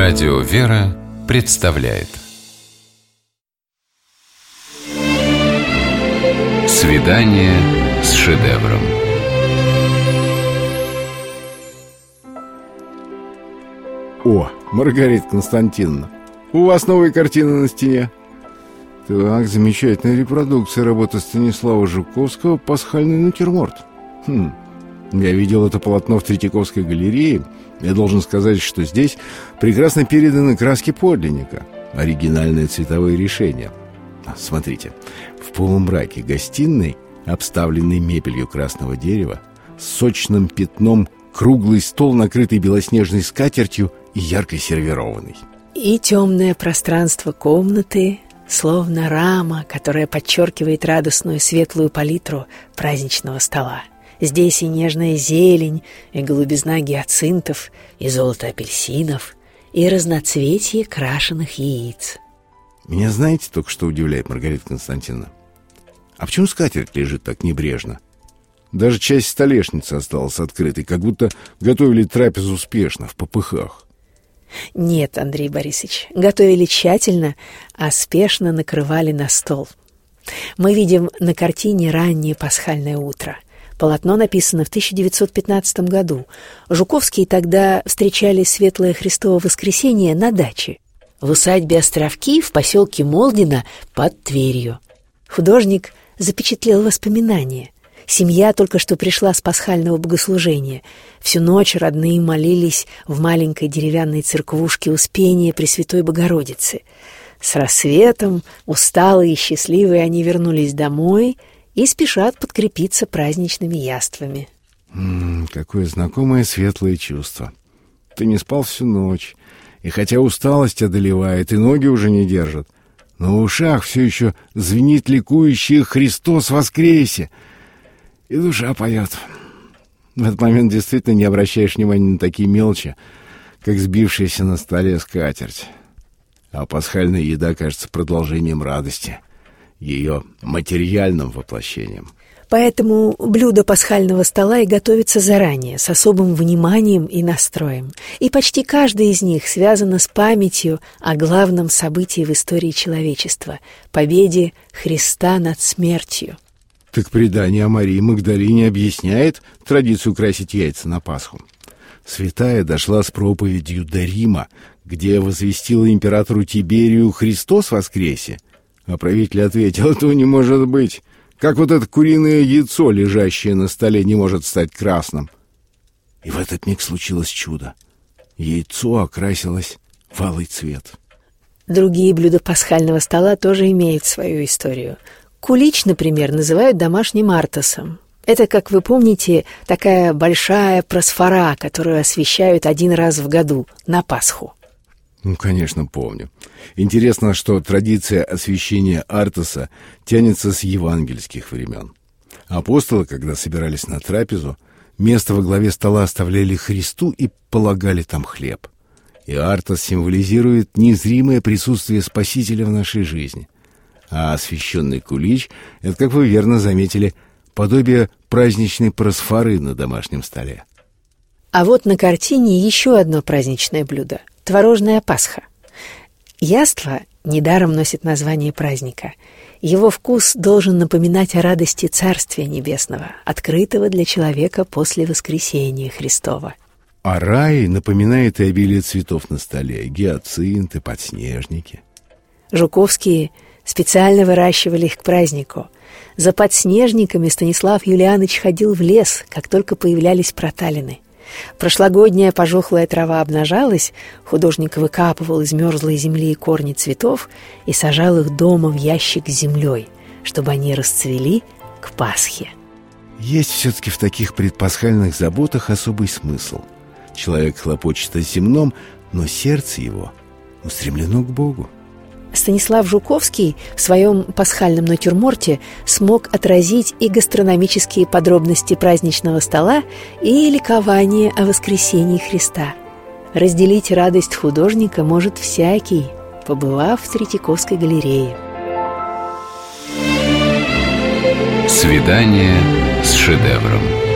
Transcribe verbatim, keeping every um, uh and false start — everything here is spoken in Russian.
Радио «Вера» представляет «Свидание с шедевром». О, Маргарита Константиновна, у вас новые картины на стене. Так, замечательная репродукция работы Станислава Жуковского «Пасхальный натюрморт». Хм, я видел это полотно в Третьяковской галерее. Я должен сказать, что здесь прекрасно переданы краски подлинника, оригинальные цветовые решения. Смотрите, в полумраке гостиной, обставленной мебелью красного дерева, с сочным пятном круглый стол, накрытый белоснежной скатертью и ярко сервированный. И темное пространство комнаты, словно рама, которая подчеркивает радостную светлую палитру праздничного стола. Здесь и нежная зелень, и голубизна гиацинтов, и золото апельсинов, и разноцветие крашеных яиц. Меня знаете, только что удивляет, Маргарита Константиновна? А почему скатерть лежит так небрежно? Даже часть столешницы осталась открытой, как будто готовили трапезу спешно, в попыхах. Нет, Андрей Борисович, готовили тщательно, а спешно накрывали на стол. Мы видим на картине раннее пасхальное утро. Полотно написано в тысяча девятьсот пятнадцатом году. Жуковские тогда встречали светлое Христово воскресенье на даче, в усадьбе Островки в поселке Молдино под Тверью. Художник запечатлел воспоминания. Семья только что пришла с пасхального богослужения. Всю ночь родные молились в маленькой деревянной церквушке Успения Пресвятой Богородицы. С рассветом, усталые и счастливые, они вернулись домой и спешат подкрепиться праздничными яствами. М-м, какое знакомое светлое чувство. Ты не спал всю ночь, и хотя усталость одолевает, и ноги уже не держат, но в ушах все еще звенит ликующий «Христос воскресе!» И душа поет. В этот момент действительно не обращаешь внимания на такие мелочи, как сбившаяся на столе скатерть. А пасхальная еда кажется продолжением радости, ее материальным воплощением. Поэтому блюда пасхального стола и готовятся заранее, с особым вниманием и настроем. И почти каждое из них связано с памятью о главном событии в истории человечества — победе Христа над смертью. Так предание о Марии Магдалине объясняет традицию красить яйца на Пасху. Святая дошла с проповедью до Рима, где возвестила императору Тиберию «Христос воскресе», а правитель ответил: «Этого не может быть. Как вот это куриное яйцо, лежащее на столе, не может стать красным?» И в этот миг случилось чудо. Яйцо окрасилось в алый цвет. Другие блюда пасхального стола тоже имеют свою историю. Кулич, например, называют домашним артосом. Это, как вы помните, такая большая просфора, которую освещают один раз в году, на Пасху. Ну, конечно, помню. Интересно, что традиция освящения артоса тянется с евангельских времен. Апостолы, когда собирались на трапезу, место во главе стола оставляли Христу и полагали там хлеб. И артос символизирует незримое присутствие Спасителя в нашей жизни. А освященный кулич — это, как вы верно заметили, подобие праздничной просфоры на домашнем столе. А вот на картине еще одно праздничное блюдо — творожная Пасха. Яство недаром носит название праздника. Его вкус должен напоминать о радости Царствия Небесного, открытого для человека после воскресения Христова. А рай напоминает и обилие цветов на столе — гиацинты, подснежники. Жуковские специально выращивали их к празднику. За подснежниками Станислав Юлианович ходил в лес, как только появлялись проталины. Прошлогодняя пожухлая трава обнажалась, художник выкапывал из мерзлой земли корни цветов и сажал их дома в ящик с землей, чтобы они расцвели к Пасхе. Есть все-таки в таких предпасхальных заботах особый смысл. Человек хлопочет о земном, но сердце его устремлено к Богу. Станислав Жуковский в своем пасхальном натюрморте смог отразить и гастрономические подробности праздничного стола, и ликование о воскресении Христа. Разделить радость художника может всякий, побывав в Третьяковской галерее. «Свидание с шедевром».